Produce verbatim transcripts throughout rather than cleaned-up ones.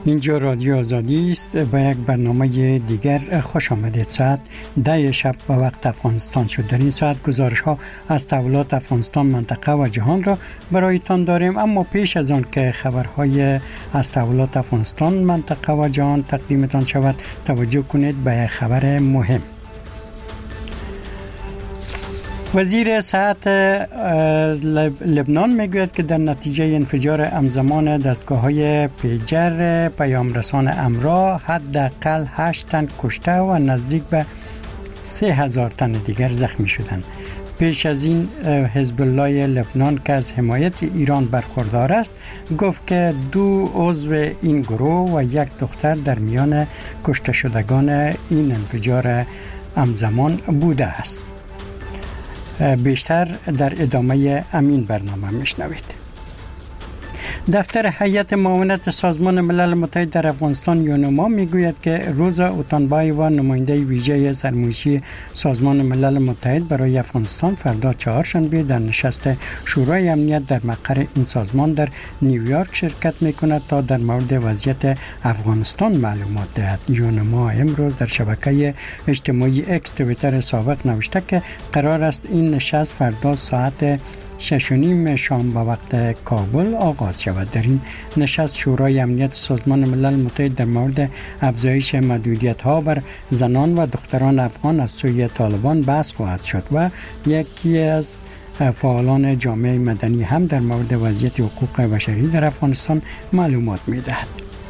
اینجا رادیو آزادی است. با یک برنامه دیگر خوش آمدید. ساعت ده شب به وقت افغانستان شد. در این ساعت گزارش ها از تحولات افغانستان، منطقه و جهان را برایتان داریم، اما پیش از آن که خبرهای از تحولات افغانستان، منطقه و جهان تقدیمتان شود، توجه کنید به یک خبر مهم. وزیر صحت لبنان میگوید که در نتیجه انفجار همزمان دستگاه‌های پیجر پیامرسان امرا حداقل هشت تن کشته و نزدیک به سه هزار تن دیگر زخمی شدند. پیش از این حزب الله لبنان که از حمایت ایران برخوردار است گفت که دو عضو این گروه و یک دختر در میان کشته شدگان این انفجار همزمان بوده است. بیشتر در ادامه امین برنامه میشنوید. دفتر هیئت معاونت سازمان ملل متحد در افغانستان یونما میگوید که روزا اوتانبایوا، نماینده ویژه سرمایه‌ای سازمان ملل متحد برای افغانستان، فردا چهارشنبه در نشست شورای امنیت در مقر این سازمان در نیویورک شرکت میکند تا در مورد وضعیت افغانستان معلومات دهد. یونما امروز در شبکه اجتماعی اکس توییتر سابق نوشته که قرار است این نشست فردا ساعت شش و نیم شام به وقت کابل آغاز شود. در این نشست شورای امنیت سازمان ملل متحد در مورد افزایش محدودیت‌ها بر زنان و دختران افغان از سوی طالبان بحث خواهد شد و یکی از فعالان جامعه مدنی هم در مورد وضعیت حقوق بشری در افغانستان معلومات می‌دهد.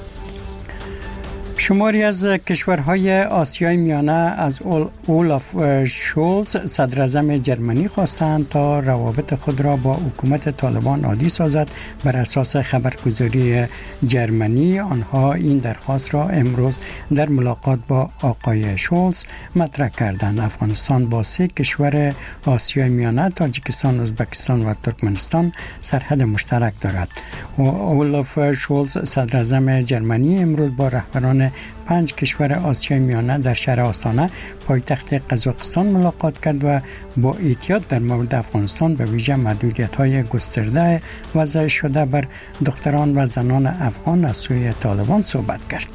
شماری از کشورهای آسیای میانه از اولاف شولز صدر اعظم جرمنی خواستند تا روابط خود را با حکومت طالبان عادی سازد. بر اساس خبرگزاری جرمنی آنها این درخواست را امروز در ملاقات با آقای شولز مطرح کردند. افغانستان با سه کشور آسیای میانه، تاجیکستان، ازبکستان و ترکمنستان سرحد مشترک دارد. اولاف شولز صدر اعظم جرمنی امروز با رهبران پنج کشور آسیای میانه در شهر آستانه پایتخت قزاقستان ملاقات کرد و با احتیاط در مورد افغانستان به ویژه محدودیت‌های گسترده وضع شده بر دختران و زنان افغان از سوی طالبان صحبت کرد.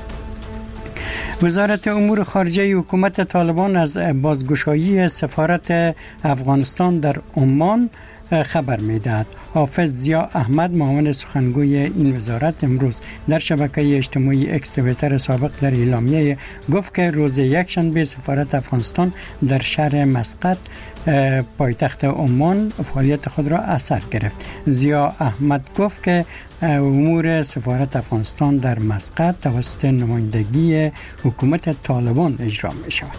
وزارت امور خارجه حکومت طالبان از بازگشایی سفارت افغانستان در عمان خبر می‌دهد. حافظ ضیا احمد، معاون سخنگوی این وزارت، امروز در شبکه اجتماعی اکس توییتر سابق در اعلامیه گفت که روز یکشنبه سفارت افغانستان در شهر مسقط پایتخت عمان فعالیت خود را از سر گرفت. ضیا احمد گفت که امور سفارت افغانستان در مسقط توسط نمایندگی حکومت طالبان اجرا می شود.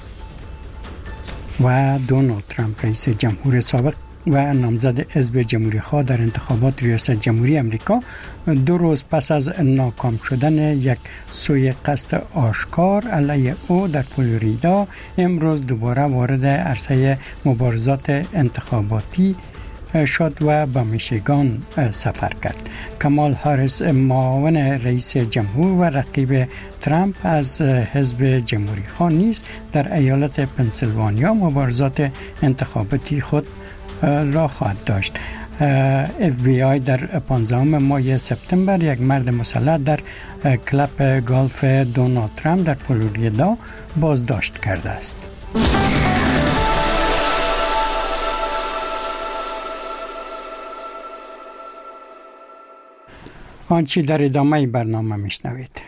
و دونالد ترامپ رئیس جمهور سابق و نامزد حزب جمهوری خواه در انتخابات ریاست جمهوری امریکا دو روز پس از ناکام شدن یک سوء قصد آشکار علیه او در فلوریدا امروز دوباره وارد عرصه مبارزات انتخاباتی شد و به میشیگان سفر کرد. کمال هاریس، معاون رئیس جمهور و رقیب ترامپ از حزب جمهوری خواه نیز در ایالت پنسیلوانیا مبارزات انتخاباتی خود را خواهد داشت. اف بی آی در پانزدهم ماه سپتامبر یک مرد مسلح در کلب گالف دونالد ترامپ در فلوریدا بازداشت کرده است. آنچه در ادامه برنامه میشنوید.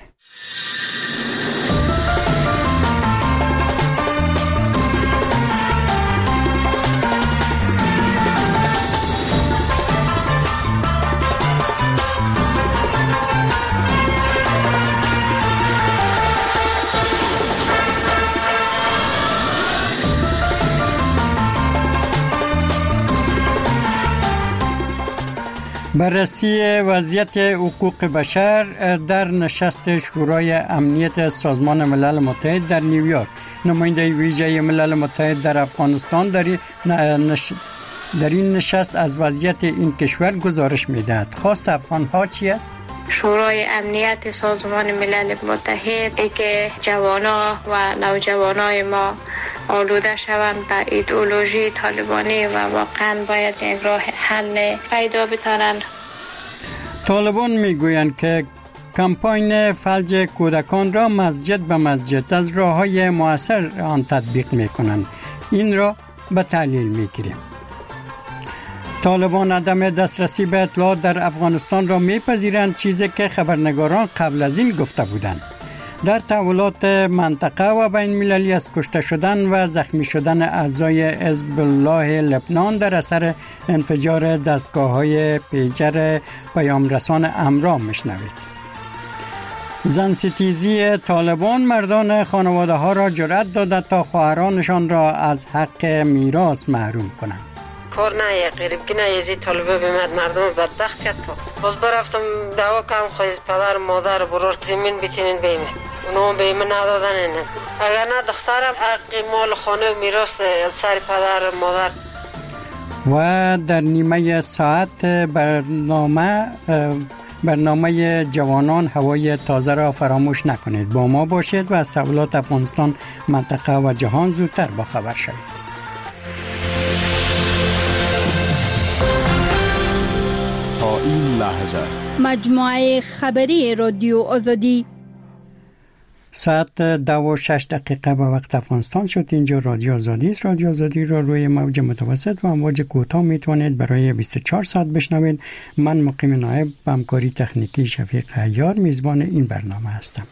بررسی وضعیت حقوق بشر در نشست شورای امنیت سازمان ملل متحد در نیویورک. نماینده ویژه ملل متحد در افغانستان در نش... در این نشست از وضعیت این کشور گزارش می‌دهد. خواست افغان‌ها چی است؟ شورای امنیت سازمان ملل متحد ای که جوانا و نوجوانای ما آلوده شوند به ایدئولوژی طالبانی و واقعا باید یک راه حل پیدا بتانند. طالبان میگویند که کمپاین فلج کودکان را مسجد به مسجد از راه‌های مؤثر آن تطبیق می‌کنند. این را به تحلیل می‌گیریم. طالبان عدم دسترسی به اطلاعات در افغانستان را می‌پذیرند، چیزی که خبرنگاران قبل از این گفته بودند. در تحولات منطقه و بین المللی از کشته شدن و زخمی شدن اعضای حزب الله لبنان در اثر انفجار دستگاه‌های پیجر پیام رسان امرا میشنوید. زن ستیزی طالبان مردان خانواده ها را جرأت داده تا خواهرانشان را از حق میراث محروم کنند. کار نه غریبگی نه یزی طالبه بیمد مردم بدبخت کرد. باز برفتم دعوا کردم خواهیز پدر مادر برور زمین بتینین بیمه اونو بیمه ندادن اینه. اگر نه دخترم حق مال خانه و میراث سر پدر مادر. و در نیمه ساعت برنامه برنامه جوانان هوای تازه را فراموش نکنید. با ما باشید و از تحولات افغانستان، منطقه و جهان زودتر با خبر شوید. تا این لحظه مجموعه خبری رادیو آزادی ساعت دو و شش دقیقه به وقت افغانستان شد. اینجا رادیو آزادی است. رادیو آزادی را روی موج متوسط و امواج کوتاه میتونید برای بیست و چهار ساعت بشنوید. من مقیم نایب با همکاری تکنیکی شفیق عیار میزبان این برنامه هستم.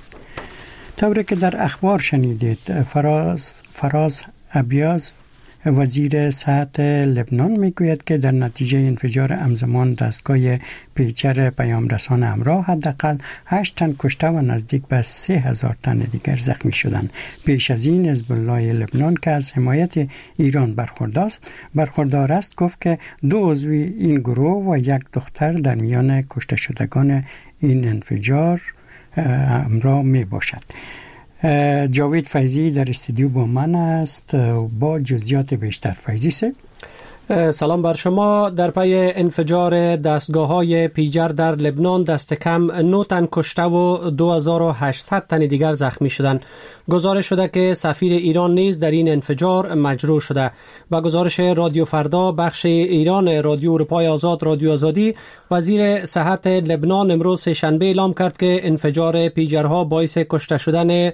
طوری که در اخبار شنیدید، فراز فراز ابیاز وزیر صحت لبنان میگوید که در نتیجه انفجار همزمان دستگاه پیچر پیام رسان امرا حداقل هشت تن کشته و نزدیک به سه هزار تن دیگر زخمی شدند. پیش از این حزب الله لبنان که از حمایت ایران برخوردار است برخوردار است گفت که دو عضو این گروه و یک دختر در میان کشته شدگان این انفجار امرا می باشد. جاوید فیضی در استودیو با من است با جزئیات بیشتر. فیضی سه سلام بر شما. در پی انفجار دستگاه‌های پیجر در لبنان دست کم نه تن کشته و دو هزار و هشتصد تن دیگر زخمی شدند. گزارش شده که سفیر ایران نیز در این انفجار مجروح شده. با گزارش رادیو فردا بخش ایران رادیو اروپای آزاد رادیو آزادی، وزیر صحت لبنان امروز سه‌شنبه اعلام کرد که انفجار پیجرها باعث کشته شدن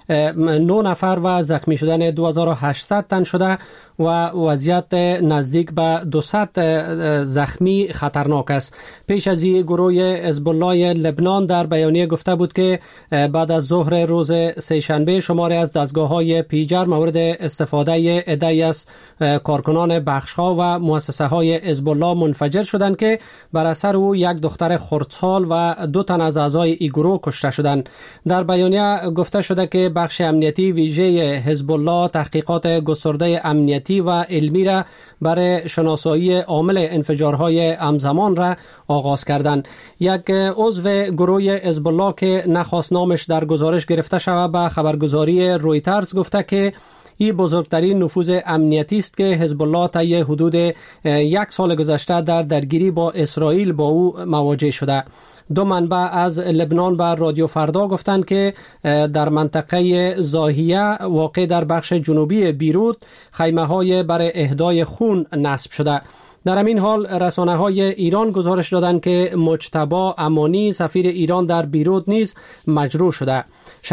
نه نفر و زخمی شدن دو هزار و هشتصد تن شده و وضعیت نزدیک به دویست زخمی خطرناک است. پیش از این گروه حزب الله لبنان در بیانیه گفته بود که بعد از ظهر روز سه‌شنبه شماری از دستگاه‌های پیجر مورد استفاده عده‌ای از کارکنان بخش‌ها و مؤسسه‌های حزب الله منفجر شدند که بر اثر او یک دختر خردسال و دو تن از اعضای این گروه کشته شدند. در بیانیه گفته شده که بخش امنیتی ویژه حزب الله تحقیقات گسترده امنیتی و علمی را برای شناسایی عامل انفجارهای همزمان را آغاز کردند. یک عضو گروه حزب الله که نخواست نامش در گزارش گرفته شود به خبرگزاری رویترز گفته که این بزرگترین نفوذ امنیتی است که حزب الله طی حدود یک سال گذشته در درگیری با اسرائیل با او مواجه شده. دو منبع از لبنان بر رادیو فردا گفتند که در منطقه زاهیه واقع در بخش جنوبی بیروت خیمه‌های برای اهدای خون نصب شده. در همین حال رسانه‌های ایران گزارش دادند که مجتبی امانی سفیر ایران در بیروت نیز مجروح شده.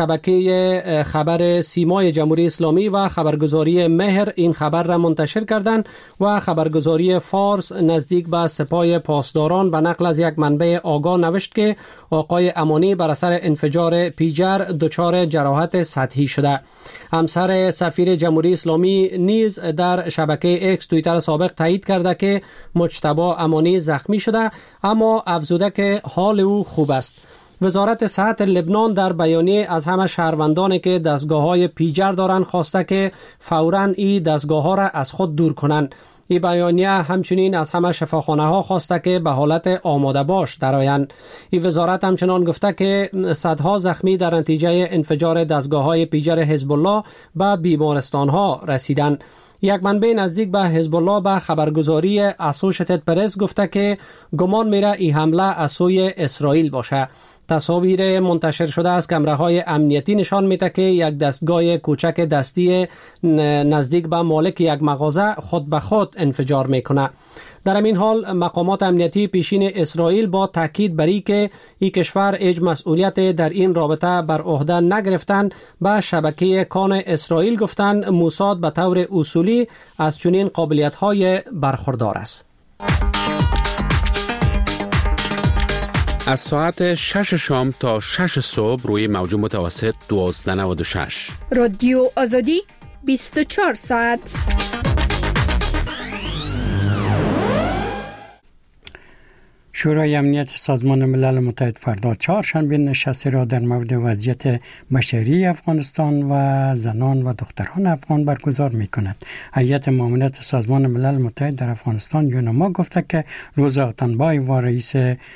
شبکه خبر سیمای جمهوری اسلامی و خبرگزاری مهر این خبر را منتشر کردند و خبرگزاری فارس نزدیک به سپاه پاسداران به نقل از یک منبع آگاه نوشت که آقای امانی بر اثر انفجار پیجر دچار جراحت سطحی شده. همسر سفیر جمهوری اسلامی نیز در شبکه اکس توییتر سابق تایید کرده که مجتبی امانی زخمی شده، اما افزوده که حال او خوب است. وزارت صحت لبنان در بیانیه از همه شهروندانی که دستگاه‌های پیجر دارند خواسته که فوراً این دستگاه‌ها را از خود دور کنند. این بیانیه همچنین از همه شفاخانه‌ها خواسته که به حالت آماده باش درآیند. این وزارت همچنان گفته که صدها زخمی در نتیجه انفجار دستگاه‌های پیجر حزب الله به بیمارستان‌ها رسیدند. یک منبع نزدیک به حزب الله به خبرگزاری اسوشیتد پرس گفته که گمان میره این حمله از سوی اسرائیل باشه. تصاویر منتشر شده از کامراهای امنیتی نشان میده که یک دستگاه کوچک دستی نزدیک به مالک یک مغازه خود به خود انفجار میکنه. در همین حال مقامات امنیتی پیشین اسرائیل با تاکید بر اینکه این کشور هیچ مسئولیت در این رابطه بر عهده نگرفتند به شبکه کان اسرائیل گفتند موساد به طور اصولی از چنین قابلیت‌های برخوردار است. از ساعت شش شام تا شش صبح روی موج متوسط دوازده نود و شش رادیو آزادی بیست و چهار ساعت. شورای امنیت سازمان ملل متحد فردا چهارشنبه نشستی را در مورد وضعیت بشری افغانستان و زنان و دختران افغان برگزار می کند. هیئت معاونت سازمان ملل متحد در افغانستان یونما گفته که روزا اتنبای و رئیس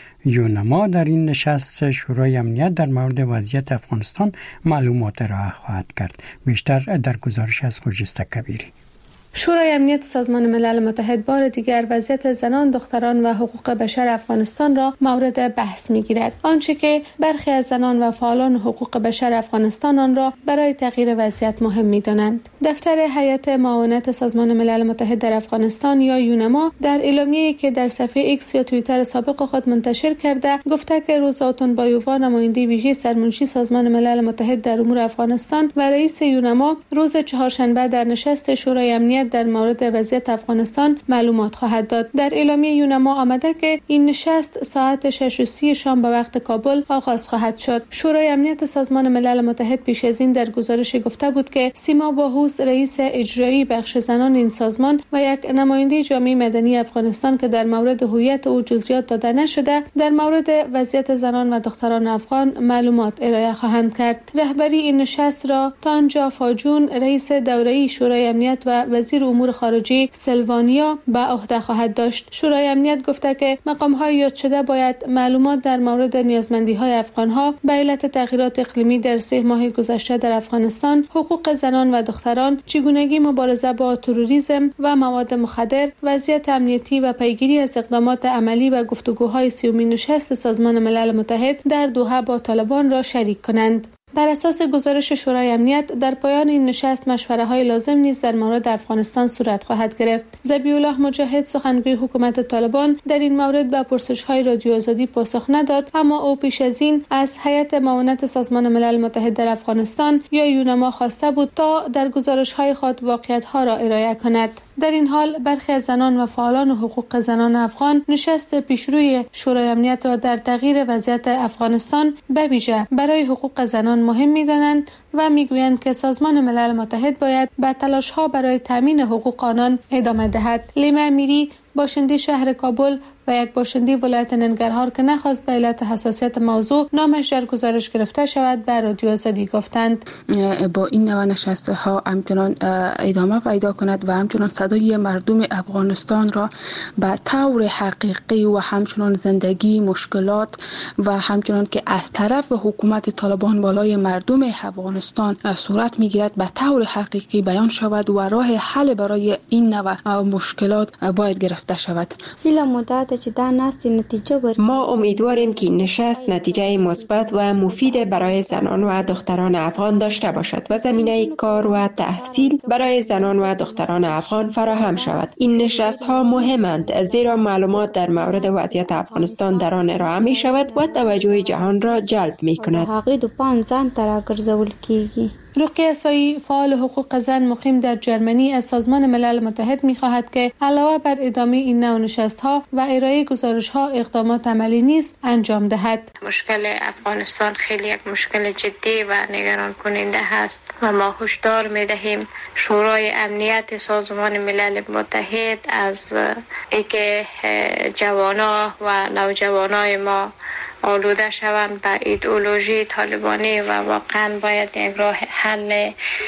یونما در این نشست شورای امنیت در مورد وضعیت افغانستان معلومات ارائه خواهد کرد. بیشتر در گزارش از خورشید کبیری. شورای امنیت سازمان ملل متحد بار دیگر وضعیت زنان، دختران و حقوق بشر افغانستان را مورد بحث می‌گیرد. آنچه که برخی از زنان و فعالان حقوق بشر افغانستان آن را برای تغییر وضعیت مهم می‌دانند. دفتر هیئت معاونت سازمان ملل متحد در افغانستان یا یونما در اعلامیه‌ای که در صفحه ایکس یا توییتر سابق خود منتشر کرده گفته که روزا اتنبایووا نماینده ویژه سرمنشی سازمان ملل متحد در امور افغانستان و رئیس یونما روز چهارشنبه در نشست شورای امنیت در مورد وضعیت افغانستان معلومات خواهد داد. در اعلامیه یونما آمده که این نشست ساعت شش و سی شام به وقت کابل آغاز خواهد شد. شورای امنیت سازمان ملل متحد پیش از این در گزارش گفته بود که سیما باهوس رئیس اجرایی بخش زنان این سازمان و یک نماینده جامعه مدنی افغانستان که در مورد هویت او جزئیات داده نشده در مورد وضعیت زنان و دختران افغان معلومات ارائه خواهند کرد. رهبری این نشست را تانجا فاجون رئیس دوره‌ای شورای امنیت و وزیر امور خارجه سلوانیا به عهده خواهد داشت. شورای امنیت گفته که مقام‌های یاد شده باید معلومات در مورد نیازمندی‌های افغان‌ها به علت تغییرات اقلیمی در سه ماه گذشته در افغانستان، حقوق زنان و دختران، چگونگی مبارزه با تروریسم و مواد مخدر، وضعیت امنیتی و پیگیری از اقدامات عملی و گفتگوهای سیومین نشست سازمان ملل متحد در دوحه با طالبان را شریک کنند. بر اساس گزارش شورای امنیت در پایان این نشست مشوره های لازم نیز در مورد افغانستان صورت خواهد گرفت. ذبیح الله مجاهد سخنگوی حکومت طالبان در این مورد به پرسش های رادیو آزادی پاسخ نداد، اما او پیش از این از هیئت معاونت سازمان ملل متحد در افغانستان یا یونما خواسته بود تا در گزارش های خود واقعیت ها را ارائه کند. در این حال برخی از زنان و فعالان حقوق زنان افغان نشست پیشروی شورای امنیت را در تغییر وضعیت افغانستان به ویژه برای حقوق زنان مهم می‌دانند و میگویند که سازمان ملل متحد باید به تلاش‌ها برای تامین حقوق آنان ادامه دهد. لیما امیری باشنده شهر کابل و یک باشنده ولایت ننگرهار که نخواست به علت حساسیت موضوع نامش در گزارش گرفته شود به رادیو آزادی گفتند با این نوع نشست‌ها همچنان ادامه پیدا کند و همچنان صدای مردم افغانستان را به طور حقیقی و همچنان زندگی مشکلات و همچنان که از طرف حکومت طالبان بالای مردم افغانستان صورت میگیرد به طور حقیقی بیان شود و راه حل برای این نوع مشکلات باید گرفته شود. ما امیدواریم که این نشست نتیجه مثبت و مفید برای زنان و دختران افغان داشته باشد و زمینه کار و تحصیل برای زنان و دختران افغان فراهم شود. این نشست ها مهمند زیرا معلومات در مورد وضعیت افغانستان در آن ارائه می شود و توجه جهان را جلب می کند. رقیه سایی فعال حقوق زن مقیم در جرمنی از سازمان ملل متحد می‌خواهد که علاوه بر ادامه این نوع نشست‌ها و ارائه گزارش‌ها اقدامات عملی نیز انجام دهد. مشکل افغانستان خیلی یک مشکل جدی و نگران کننده است و ما هشدار می‌دهیم شورای امنیت سازمان ملل متحد از اینکه جوانان و نوجوانای ما آلوده شوند به ایدئولوژی طالبانی و واقعا باید یک راه حل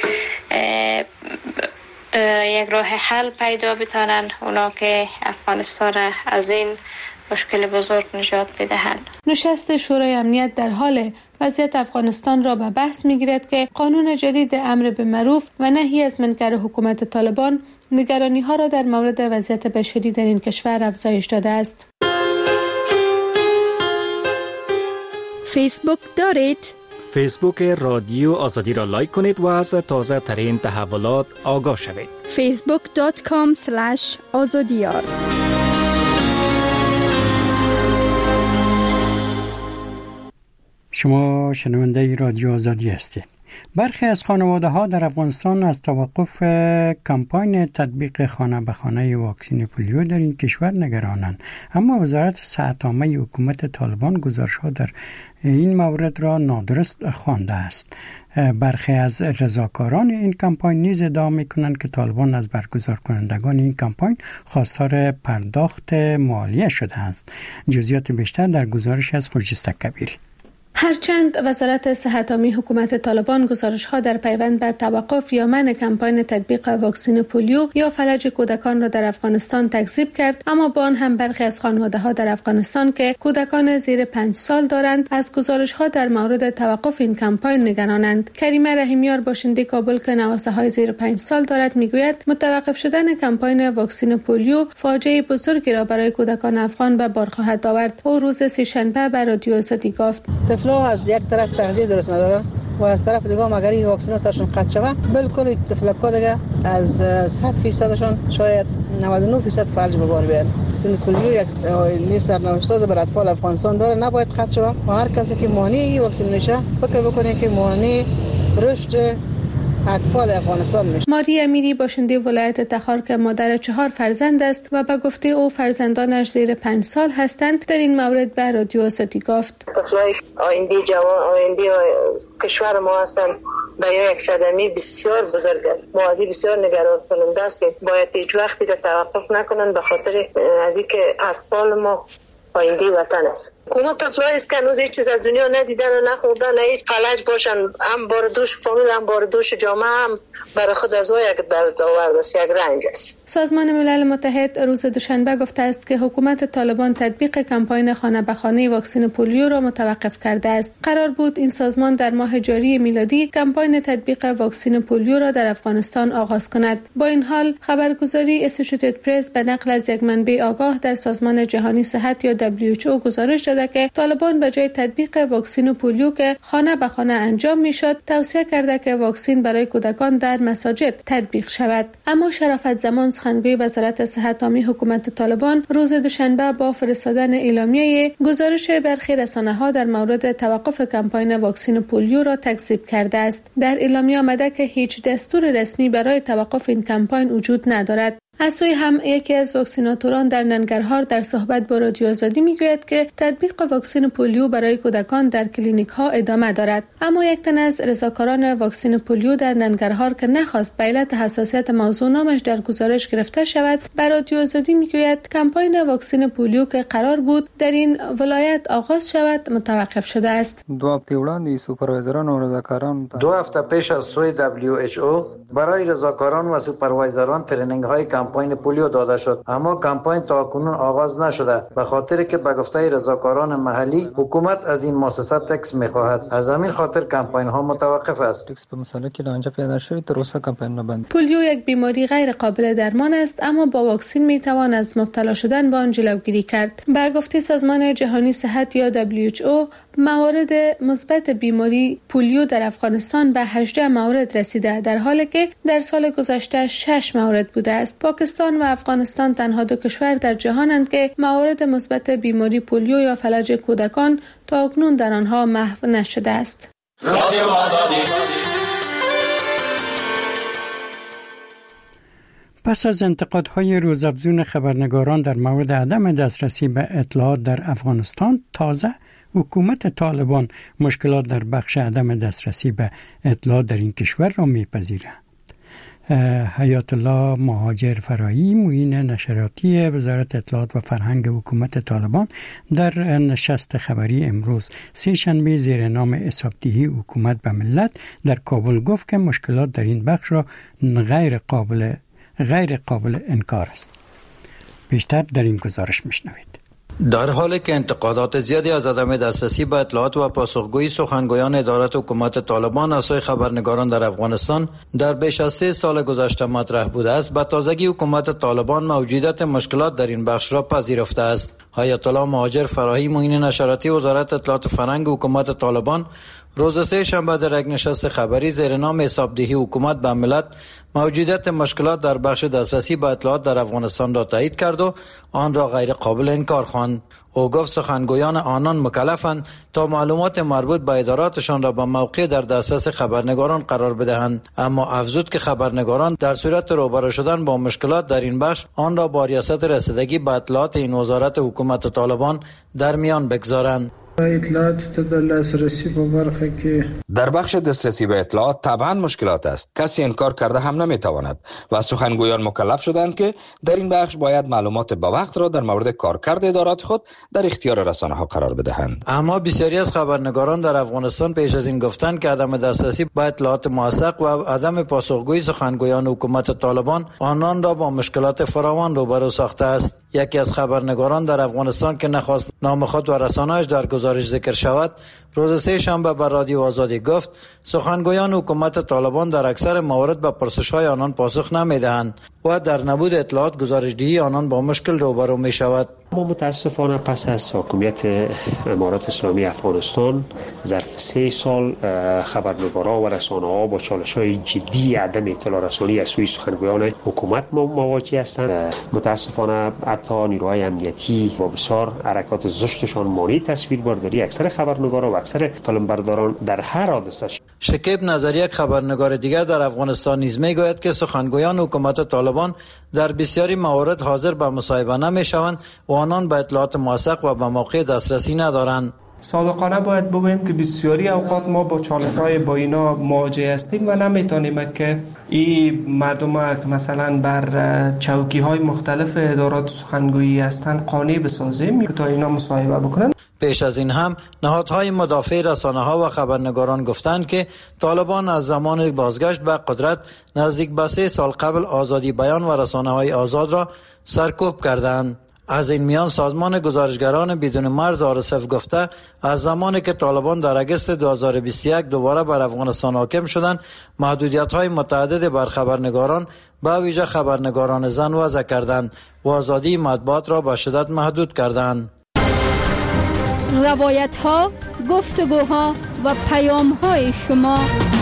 یک راه حل پیدا بتانند اونا که افغانستان از این مشکل بزرگ نجات بدهند. نشست شورای امنیت در حال وضعیت افغانستان را به بحث می‌گیرد که قانون جدید امر به معروف و نهی از منکر حکومت طالبان نگرانی‌ها را در مورد وضعیت بشری در این کشور افزایش داده است. فیسبوک دارید؟ فیسبوک رادیو آزادی را لایک کنید و از تازه ترین تحولات آگاه شوید. فیسبوک دات کام اسلش آزادیار. شما شنونده رادیو آزادی هستید. برخی از خانواده ها در افغانستان از توقف کمپاین تطبیق خانه به خانه واکسن پولیو در این کشور نگرانند، اما وزارت صحت عامه حکومت طالبان گزارش ها در این مورد را نادرست خوانده است. برخی از رضاکاران این کمپاین نیز ادعا می‌کنند که طالبان از برگزار کنندگان این کمپاین خواستار پرداخت مالیه شده است. جزئیات بیشتر در گزارش از خورشید کبیری. هرچند وزارت صحت عامه حکومت طالبان گزارش‌ها در پیوند به توقف یا منع کمپاین تطبیق واکسن پولیو یا فلج کودکان را در افغانستان تکذیب کرد، اما با آن هم برخی از خانواده‌ها در افغانستان که کودکان زیر پنج سال دارند از گزارش‌ها در مورد توقف این کمپاین نگرانند. کریمه رحیمیار باشنده کابل که نواسه‌های زیر پنج سال دارد میگوید متوقف شدن کمپاین واکسن پولیو فاجعه بزرگی را برای کودکان افغان به بار خواهد آورد. او روز سه‌شنبه به رادیو آزادی گفت: طفلا از یک طرف تغذیه درست ندارن و از طرف دیگه اگر این واکسن سرشون قطع شوه بالکل طفلکا دیگه از صد فیصدشون شاید نود و نه درصد فلج به بار بیارن. واکسن پولیو یک نیز سرنوشت‌ساز بر اطفال افغانستان داره، نباید قطع شوه و هر کسی که مانع واکسن میشه فکر بکنه که مانع رشد اطفال افغانستان میشه. ماری امیری باشنده ولایت تخار که مادر چهار فرزند است و به گفته او فرزندانش زیر پنج سال هستند در این مورد به رادیو آزادی گفت: طفلای آینده جوان آینده کشور ما هستند و یک صدمه بسیار بزرگ است. ما از این بسیار نگران کننده هستیم. باید هیچ وقتی در توقف نکنند به خاطر از اینکه اطفال ما آینده وطن است. اونا طفلایی است که هنوز هیچ چیز از دنیا ندیدن و نخوردن، هیچ فلج باشن، هم بار دوش فامیل هم بار دوش جامعه هم برای خود از او یک درد آورد است، یک رنج است. سازمان ملل متحد روز دوشنبه گفته است که حکومت طالبان تطبیق کمپاین خانه به خانه واکسن پولیو را متوقف کرده است. قرار بود این سازمان در ماه جاری میلادی کمپاین تطبیق واکسن پولیو را در افغانستان آغاز کند. با این حال خبرگزاری اسوسییتد پرس به نقل از یک منبع آگاه در سازمان جهانی صحت یا دبلیو اچ او گزارش داده که طالبان به جای تطبیق واکسن پولیو که خانه به خانه انجام میشد توصیه کرده که واکسن برای کودکان در مساجد تطبیق شود. اما شرافت زمان سخنگوی وزارت صحت عامه حکومت طالبان روز دوشنبه با فرستادن اعلامیه گزارش برخی رسانه‌ها در مورد توقف کمپاین واکسن پولیو را تکذیب کرده است. در اعلامیه آمده که هیچ دستور رسمی برای توقف این کمپاین وجود ندارد. از سوی هم یکی از واکسیناتوران در ننگرهار در صحبت با رادیو آزادی میگوید که تطبیق واکسن پولیو برای کودکان در کلینیک ها ادامه دارد. اما یک تن از رضاکاران واکسن پولیو در ننگرهار که نخواست به علت حساسیت موضوع نامش در گزارش گرفته شود به رادیو آزادی میگوید کمپاین واکسن پولیو که قرار بود در این ولایت آغاز شود متوقف شده است. دو هفته وړاندې سوپروایزران و رضاکاران دو هفته پیش از سوی دبلیو اچ او برای رضاکاران و سوپروایزران ترینینگ های کمپاین پولیو داده شد، اما کمپاین تاکنون آغاز نشده به خاطر که به گفته رضاکاران محلی حکومت از این مؤسسات تکس می‌خواهد. از همین خاطر کمپاین ها متوقف است. تکس به مسئله که آنجا پیدا شده تا روسا کمپاین نبند. پولیو یک بیماری غیر قابل درمان است، اما با واکسن میتوان از مبتلا شدن به آن جلوگیری کرد. به گفته سازمان جهانی صحت یا دبلیو اچ او موارد مثبت بیماری پولیو در افغانستان به هجده مورد رسیده، در حالی که در سال گذشته شش مورد بوده است. پاکستان و افغانستان تنها دو کشور در جهانند که موارد مثبت بیماری پولیو یا فلج کودکان تا اکنون در آنها محو نشده است. پس از انتقادهای روزافزون خبرنگاران در مورد عدم دسترسی به اطلاعات در افغانستان، تازه حکومت طالبان مشکلات در بخش عدم دسترسی به اطلاعات در این کشور را می‌پذیرد. حیات الله مهاجر فرایی معین نشریاتی وزارت اطلاعات و فرهنگ حکومت طالبان در نشست خبری امروز سه شنبه زیر نام حسابدهی حکومت به ملت در کابل گفت که مشکلات در این بخش را غیر قابل غیر قابل انکار است. بیشتر در این گزارش میشنوید. در حالی که انتقادات زیادی از عدم دسترسی به اطلاعات و پاسخگویی سخنگویان ادارات حکومت طالبان از سوی خبرنگاران در افغانستان در بیش از سه سال گذشته مطرح بوده است، به تازگی حکومت طالبان موجودیت مشکلات در این بخش را پذیرفته است. آیت الله مهاجر فراهی، معین نشراتی وزارت اطلاعات فرهنگ حکومت طالبان، روز سه شنبه در یک نشست خبری زیر نام حسابدهی حکومت به ملت موجودیت مشکلات در بخش دسترسی به اطلاعات در افغانستان را تایید کرد و آن را غیر قابل انکار خواند. او گفت سخنگویان آنان مکلفند تا معلومات مربوط به اداراتشان را به موقع در دسترس خبرنگاران قرار بدهند، اما افزود که خبرنگاران در صورت روبرو شدن با مشکلات در این بخش آن را با ریاست رسیدگی به اطلاعات این وزارت حکومت طالبان در میان بگذارند. اطلاعات در دسترسی به برخه که در بخش دسترسی به اطلاعات طبعا مشکلات است، کسی انکار کرده هم نمیتواند و سخنگویان مکلف شدند که در این بخش باید معلومات با وقت را در مورد کارکرد ادارات خود در اختیار رسانه ها قرار بدهند. اما بسیاری از خبرنگاران در افغانستان پیش از این گفتند که عدم دسترسی به اطلاعات موثق و عدم پاسخگویی سخنگویان حکومت طالبان آنان را با مشکلات فراوان روبرو ساخته است. یکی از خبرنگاران در افغانستان که نخواست نام خود و رسانه‌اش در گزارش ذکر شود، روز سه شنبه بر رادیو آزادی گفت سخنگویان حکومت طالبان در اکثر موارد به پرسش‌های آنان پاسخ نمی‌دهند و در نبود اطلاعات گزارش‌دهی آنان با مشکل روبرو می‌شود. ما متاسفانه پس از حاکمیت امارات اسلامی افغانستان ظرف سه سال خبرنگاران و رسانه‌ها با چالش‌های جدی عدم اطلاع رسانی از سوی سخنگویان حکومت مواجه هستند. متاسفانه حتی نیروهای امنیتی با بسیار حرکات زشتشان مانع تصویر برداری اکثر خبرنگاران و اکثر فیلمبرداران در هر حادثه. شکیب نظری، یک خبرنگار دیگر در افغانستان، نیز میگوید که سخنگویان حکومت طالبان در بسیاری موارد حاضر به مصاحبه نمی‌شوند و آنان به اطلاعات موثق و به موقع دسترسی ندارند. صادقانه باید بگوییم که بسیاری اوقات ما با چالش‌های با اینا مواجه هستیم و نمیتونیم که این مردم که مثلا بر چوکی‌های مختلف ادارات سخنگویی هستند قانع بسازیم تا اینا مصاحبه بکنن. پیش از این هم نهادهای مدافع رسانه‌ها و خبرنگاران گفتند که طالبان از زمان بازگشت به قدرت نزدیک به سه سال قبل آزادی بیان و رسانه‌های آزاد را سرکوب کردند. از این میان سازمان گزارشگران بدون مرز آر اس اف گفته از زمانی که طالبان در اگست دو هزار و بیست و یک دوباره بر افغانستان حاکم شدند، محدودیت‌های متعدد بر خبرنگاران به ویژه خبرنگاران زن وضع کردند و آزادی مطبوعات را به شدت محدود کردند. روایت‌ها، گفتگوها و پیام‌های شما.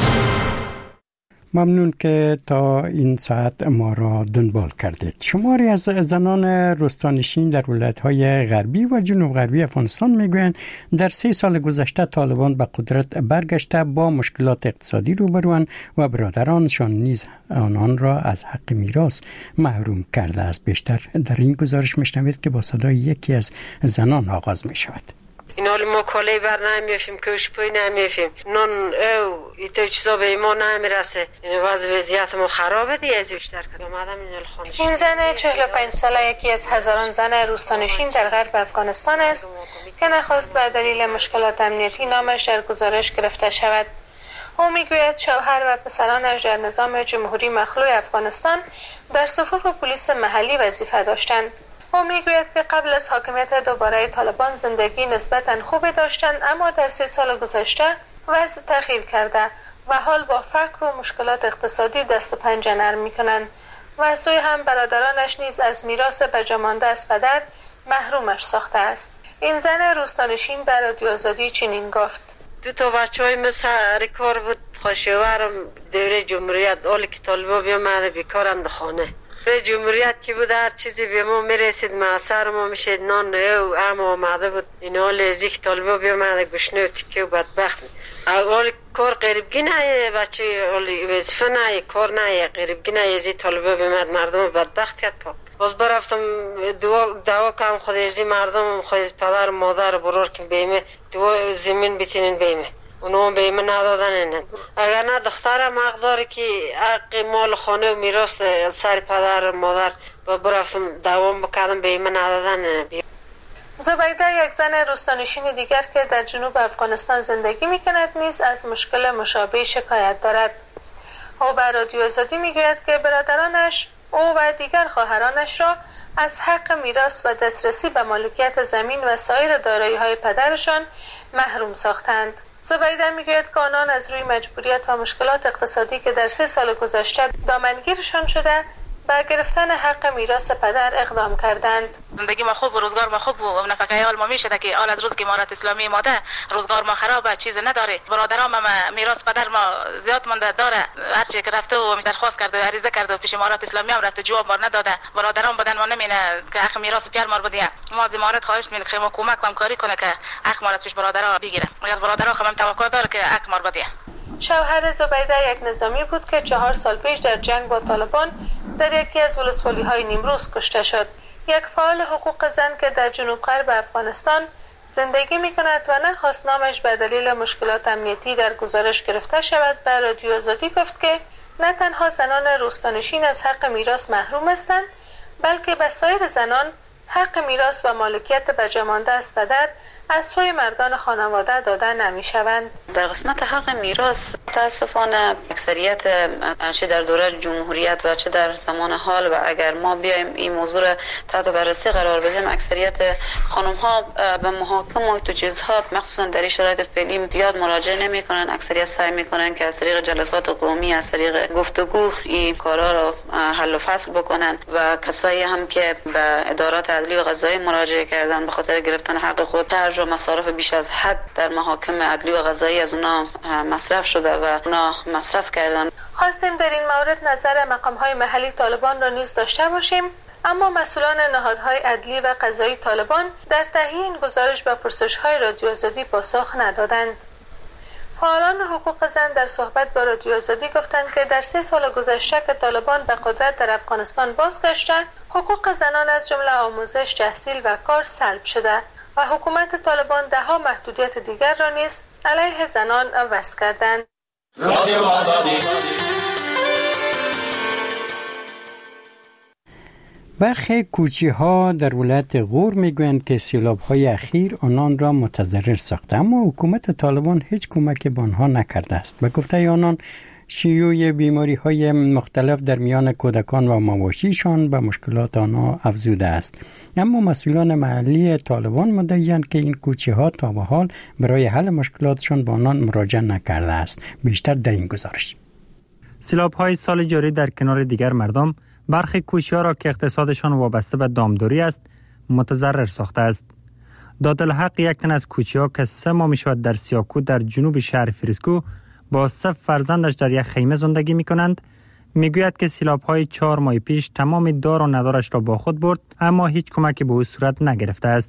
ممنون که تا این ساعت ما را دنبال کردید. شماری از زنان روستانشین در ولایت‌های غربی و جنوب غربی افغانستان میگویند در سه سال گذشته طالبان به قدرت برگشته با مشکلات اقتصادی روبروند و برادرانشان نیز آنان را از حق میراث محروم کرده است. بیشتر در این گزارش میشنوید که با صدای یکی از زنان آغاز می شود. این حال ما کالی بر نمیفیم، کش پوی نمیفیم، نون او ایتو چیزا به ما نمیرسه. این وضع وضعیت ما خرابه دیگه. از بیشتر که اومدم این الخانش. این زن چهل و پنج ساله یکی از هزاران زن روستانشین در غرب افغانستان است که نخواست به دلیل مشکلات امنیتی نامش در گزارش گرفته شود. او میگوید شوهر و پسرانش در نظام جمهوری مخلوع افغانستان در صفوف پلیس محلی وظیفه داشتند. او میگوید که قبل از حاکمیت دوباره طالبان زندگی نسبتاً خوبی داشتند، اما در سه سال گذشته وضع تغییر کرده و حال با فقر و مشکلات اقتصادی دست و پنجه نرم میکنند و از سوی هم برادرانش نیز از میراث بجامانده از پدر محرومش ساخته است. این زن روستانشین به رادیو آزادی چنین گفت: دو تا بچه های من سر کار بود، خوشیورم دوره جمهوریت، حالی که طالبا بیامده بیکارند خانه. به جمهوریت که بود هر چیزی به ما میرسید، معصر ما میشید، نان او اما آمده بود. این حال از یک طالبا بیامده گشنه و تکه و بدبخت. حالی کار غریبگی نه، بچه حالی وظیفه نه، کار نه، غریبگی نه، از این طالبا بیامد مردم بدبخت کرد. پاک باز برفتم دعا دعا کم خود از این مردم، خود از پدر و مادر برار که بیمه دعا زمین بیتینین بیمه اونو به من ندادن. اینن اگر نه دخترم حق داره که حق مال خانه و میراث سر پدر و مادر و برفتم دوام بکردم به من ندادن. زبیده، یک زن روستانشین دیگر که در جنوب افغانستان زندگی میکند، نیز از مشکل مشابه شکایت دارد. او به رادیو آزادی میگوید که برادرانش او و دیگر خواهرانش را از حق میراث و دسترسی به مالکیت زمین و سایر دارایی‌های پدرشان محروم ساختند. زبیده میگوید که آنان از روی مجبوریت و مشکلات اقتصادی که در سه سال گذشته دامنگیرشان شده با گرفتن حق میراث پدر اقدام کردند. زندگی ما خوب و روزگار ما خوب و نفقه حال ما میشه که حال از روز که امارت اسلامی ماده روزگار ما خرابه، چیز نداره. برادرام ما میراث پدر ما زیاد مونده داره، هر چی که رفته و درخواست کرده عریضه کرده و پیش امارت اسلامی هم رفته جواب ما نداده. برادرام بدن ما نمینه که حق میراث پیر ما بدیه. ما از امارت خواهش میکنیم که ما کمک و همکاری کنه که حق ما از پیش برادرها بگیره. از برادرها هم توقع داره که حق ما بدیه. شوهر زبیده یک نظامی بود که چهار سال پیش در جنگ با طالبان در یکی از ولسوالی‌های نیمروز کشته شد. یک فعال حقوق زن که در جنوب غرب افغانستان زندگی می‌کند و نخواست نامش به دلیل مشکلات امنیتی در گزارش گرفته شود، به رادیو آزادی گفت که نه تنها زنان روستانشین از حق میراث محروم هستند، بلکه به سایر زنان حق میراث و مالکیت به جا مانده از پدر از سوی مردان خانواده داده نمی‌شوند. در قسمت حق میراث متاسفانه اکثریت چه در دوره جمهوریت و چه در زمان حال و اگر ما بیایم این موضوع را تحت بررسی قرار بدیم، اکثریت خانم ها به محاکم و تو چیزها مخصوصا در شرایط فعلی زیاد مراجعه نمی‌کنند. اکثریت سعی می‌کنند که از طریق جلسات قومی، از طریق گفتگو این کارا را حل و فصل بکنن و کسایی هم که به ادارات عدلی و قضایی مراجعه کردن به خاطر گرفتن حق خود ترج و مصارف بیش از حد در محاکم عدلی و قضایی از اونا مصرف شده و اونا مصرف کردن. خواستیم در این مورد نظر مقام‌های محلی طالبان را نیز داشته باشیم، اما مسئولان نهادهای عدلی و قضایی طالبان در تهیه این گزارش به پرسش‌های رادیو آزادی پاسخ ندادند. فعالان حقوق زن در صحبت با رادیو آزادی گفتند که در سه سال گذشته که طالبان به قدرت در افغانستان بازگشته، حقوق زنان از جمله آموزش، تحصیل و کار سلب شده و حکومت طالبان ده‌ها محدودیت دیگر را نیز علیه زنان وضع کردند. رادیو آزادی. برخی کوچی ها در ولایت غور میگویند که سیلاب های اخیر آنان را متضرر ساخته، اما حکومت طالبان هیچ کمک به آنها نکرده است. به گفته آنان شیوع بیماری های مختلف در میان کودکان و مواشیشان به مشکلات آنها افزوده است. اما مسئولان محلی طالبان مدعی‌اند که این کوچی ها تا به حال برای حل مشکلاتشان به آنان مراجعه نکرده است. بیشتر در این گزارش. سیلاب های سال جاری در کنار دیگر مردم برخی کوچه‌ها را که اقتصادشان وابسته به دامداری است متضرر ساخته است. دادالحق یک تن از کوچه‌ها که سه ماه می‌شود در سیاکو در جنوب شهر فریسکو با سه فرزندش در یک خیمه زندگی می‌کنند، میگوید که سیلاب‌های چهار ماه پیش تمام دار و ندارش را با خود برد، اما هیچ کمکی به او صورت نگرفته است.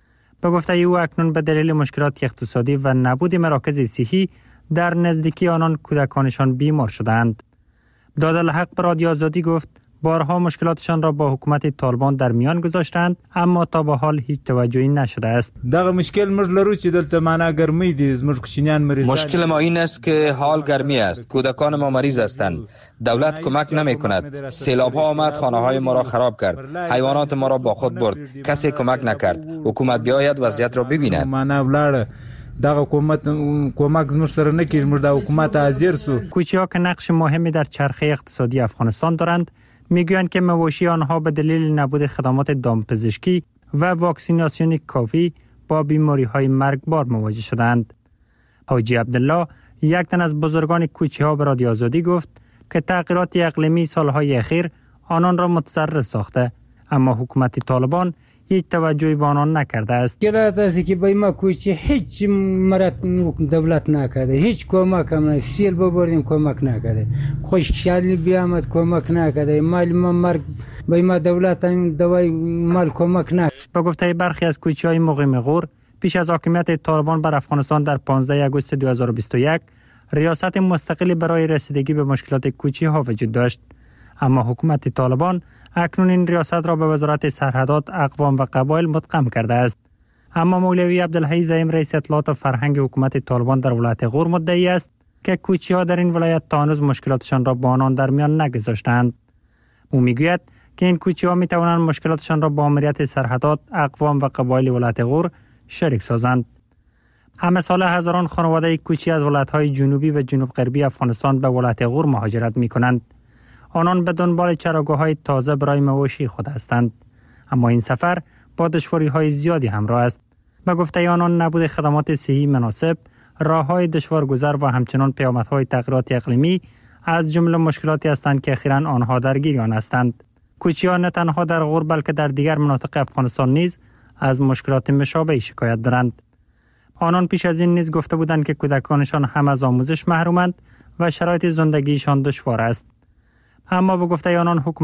به گفته او اکنون به دلیل مشکلات اقتصادی و نبود مراکز صحی در نزدیکی آنان کودکانشان بیمار شدند. دادالحق به رادیو آزادی گفت بارها مشکلاتشان را با حکومت طالبان در میان گذاشتند، اما تا به حال هیچ توجهی نشده است. دغه مشکل موږ لرو چې دلته معنا ګرمي دي، زموږ کوچنیان مریضان. مشکل ما این است که حال گرمی است، کودکان ما مریض هستند، دولت کمک نمی کند. سیلاب ها آمد خانه های ما را خراب کرد، حیوانات ما را با خود برد، کسی کمک نکرد. حکومت بیاید وضعیت را ببیند. معنا ولاړه دغه حکومت کمک زموږ سره نه کیږي، موږ د حکومت حاضر سو. کوچه‌ها که نقش مهمی در چرخه اقتصادی افغانستان دارند میگویند که مواشی آنها به دلیل نبود خدمات دامپزشکی و واکسیناسیون کافی با بیماری‌های مرگبار مواجه شدند. حاجی عبدالله یک تن از بزرگان کوچه‌ها به رادیو آزادی گفت که تغییرات اقلیمی سالهای اخیر آنان را متضرر ساخته، اما حکومت طالبان هیچ توجهی به آنان نکرده است. گرایت است که به ما کوچه هیچ مرد دولت نکرده، هیچ کمک هم نه. سیل ببردیم کمک نکرده، خوشحالی بیامد کمک نکرده، مال ما مرگ به ما دولت هم دوای مال کمک نکرده. با گفته برخی از کوچه های مقیم غور پیش از حاکمیت طالبان بر افغانستان در پانزده آگوست دو هزار و بیست و یک ریاست مستقلی برای رسیدگی به مشکلات کوچه ها وجود داشت، اما حکومت طالبان اکنون این ریاست را به وزارت سرحدات، اقوام و قبایل مدغم کرده است. اما مولوی عبدالحی زعیم رئیس اطلاعات و فرهنگ حکومت طالبان در ولایت غور مدعی است که کوچه‌ها در این ولایت تا هنوز مشکلاتشان را با آنان در میان نگذاشتند. او میگوید که این کوچه‌ها میتوانند مشکلاتشان را با ماموریت سرحدات، اقوام و قبایل ولایت غور شریک سازند. همه سال هزاران خانواده کوچی از ولایت‌های جنوبی و جنوب غربی افغانستان به ولایت غور مهاجرت می‌کنند. آنان به دنبال چراگاه‌های تازه برای مواشی خود هستند، اما این سفر با دشواری‌های زیادی همراه است. به گفته آنان نبود خدمات صحی مناسب، راه‌های دشوارگذر و همچنان پیامدهای تغییرات اقلیمی از جمله مشکلاتی هستند که اخیراً آنها درگیر آن هستند. کوچیان نه تنها در غور بلکه در دیگر مناطق افغانستان نیز از مشکلات مشابه شکایت دارند. آنان پیش از این نیز گفته بودند که کودکانشان هم از آموزش محرومند و شرایط زندگیشان دشوار است. اما به گفته آنان حکومت